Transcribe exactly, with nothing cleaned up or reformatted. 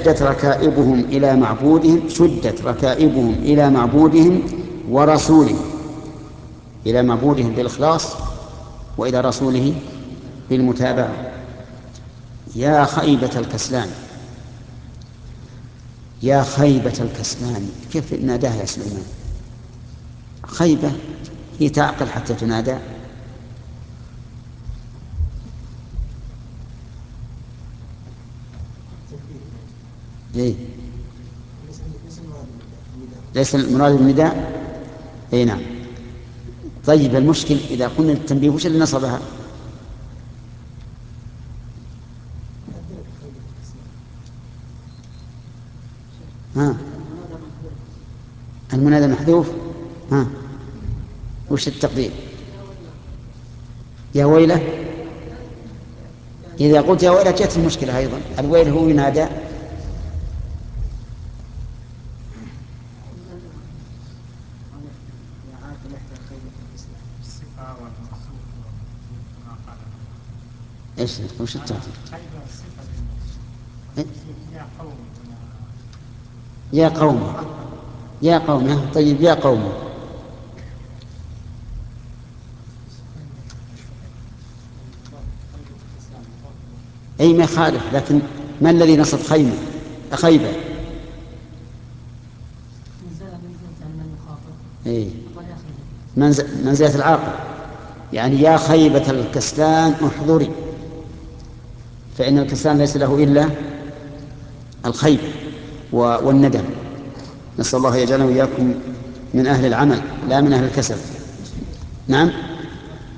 شدت ركائبهم إلى معبودهم شدت ركائبهم إلى معبودهم ورسوله، إلى معبودهم بالإخلاص وإلى رسوله بالمتابعة. يا خيبة الكسلان، يا خيبة الكسلان، كيف ناداها يا سليمان؟ خيبة هي تعقل حتى تنادى؟ إيه؟ ليس المراد بالنداء. اي نعم. طيب المشكل اذا قلنا التنبيه وش اللي نصبها؟ ها المنادى محذوف. ها وش التقدير؟ يا ويله. اذا قلت يا ويله جت المشكله ايضا، الويل هو ينادى. ايش وش التقدير؟ إيه؟ يا قوم، يا قوم. طيب يا قوم. اي ما خالف، لكن ما الذي نصب خيمه خيبه؟ اي منزلة العاقل. يعني يا خيبة الكسلان احضري، فإن الكسلان ليس له إلا الخيبة والندم. نسأل الله يجعلنا وإياكم من أهل العمل لا من أهل الكسل. نعم.